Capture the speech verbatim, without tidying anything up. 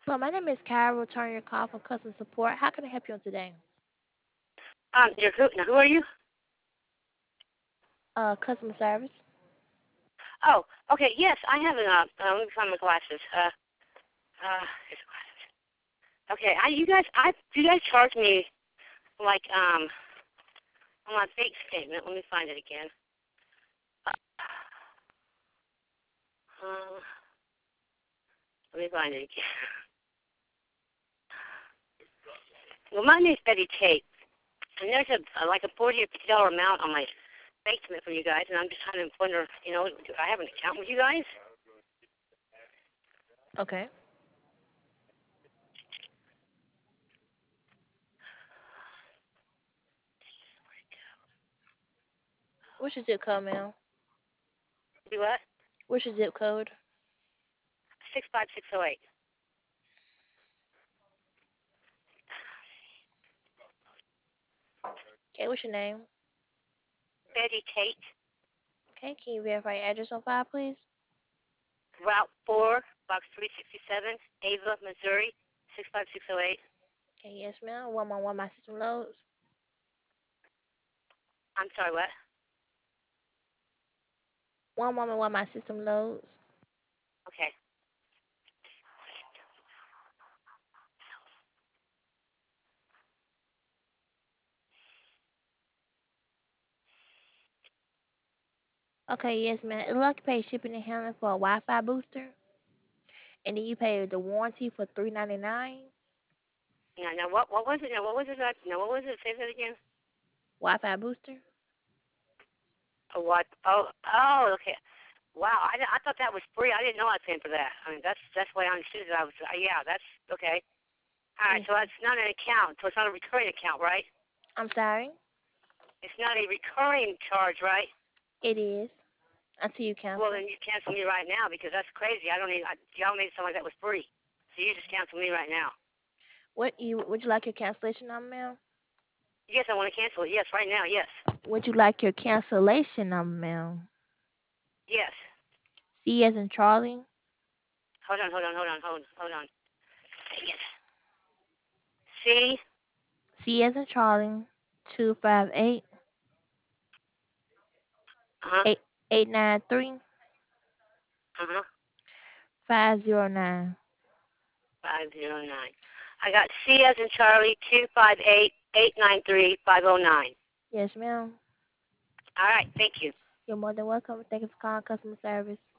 Hello, my name is Kara. Returning your call from customer support. How can I help you on today? Um, you're who? Now, who are you? Uh, customer service. Oh, okay. Yes, I have an. Uh, uh, let me find my glasses. Uh, uh, here's the glasses. Okay, I you guys, I you guys charge me like um on my bank statement. Let me find it again. Uh, let me find it again. Well, my name's Betty Tate, and there's a, a like a forty or fifty dollar amount on my bank statement from you guys, and I'm just trying to wonder, you know, do I have an account with you guys? Okay. What's your zip code, ma'am? Do what? What's your zip code? Six five six zero eight. Okay, what's your name? Betty Tate, Okay, can you verify your address on file, please? Route four, Box three sixty seven, Ava, Missouri, six five six zero eight. Okay, yes, ma'am. One more while my system loads. I'm sorry, what? One moment while my system loads. Okay. Okay, yes, ma'am. It looks like you paid shipping and handling for a Wi-Fi booster, and then you paid the warranty for three ninety nine. Now, now, what, what was it? Now, what was it? That, now, what was it? Say that again. Wi-Fi booster. Oh, what? Oh, oh, okay. Wow, I, I thought that was free. I didn't know I was paying for that. I mean, that's that's the way I understood it. I was, uh, yeah, that's okay. All right, Yes. so that's not an account. So it's not a recurring account, right? I'm sorry. It's not a recurring charge, right? It is until you Well, cancel. then you cancel me right now because that's crazy. I don't need. I, y'all made something like that was free. So you just cancel me right now. What you would you like your cancellation number, ma'am? Yes, I want to cancel it. Yes, right now. Yes. Would you like your cancellation number, ma'am? Yes. C as in Charlie. Hold on, hold on, hold on, hold on, hold on. Yes. C. C as in Charlie. Two five eight Uh huh. eight eight nine three Uh huh. five zero nine. Five zero nine. I got C as in Charlie two five eight eight nine three five zero nine. Yes, ma'am. All right. Thank you. You're more than welcome. Thank you for calling customer service.